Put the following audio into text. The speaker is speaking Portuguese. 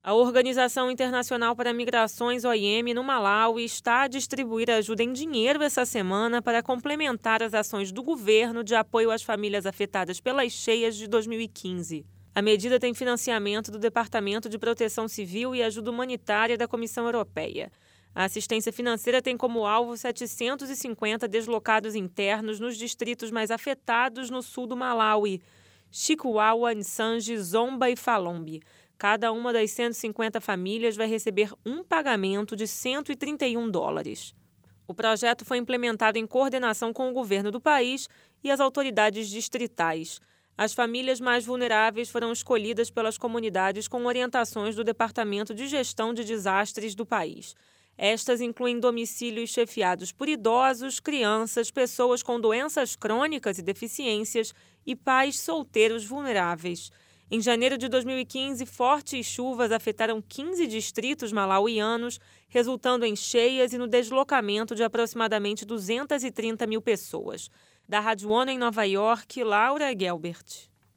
A Organização Internacional para Migrações, OIM, no Malawi, está a distribuir ajuda em dinheiro essa semana para complementar as ações do governo de apoio às famílias afetadas pelas cheias de 2015. A medida tem financiamento do Departamento de Proteção Civil e Ajuda Humanitária da Comissão Europeia. A assistência financeira tem como alvo 750 deslocados internos nos distritos mais afetados no sul do Malawi: Chikwawa, Nsanje, Zomba e Falombe. Cada uma das 150 famílias vai receber um pagamento de $131. O projeto foi implementado em coordenação com o governo do país e as autoridades distritais. As famílias mais vulneráveis foram escolhidas pelas comunidades com orientações do Departamento de Gestão de Desastres do país. Estas incluem domicílios chefiados por idosos, crianças, pessoas com doenças crônicas e deficiências e pais solteiros vulneráveis. Em janeiro de 2015, fortes chuvas afetaram 15 distritos malauianos, resultando em cheias e no deslocamento de aproximadamente 230 mil pessoas. Da Rádio ONU em Nova York, Laura Gelbert.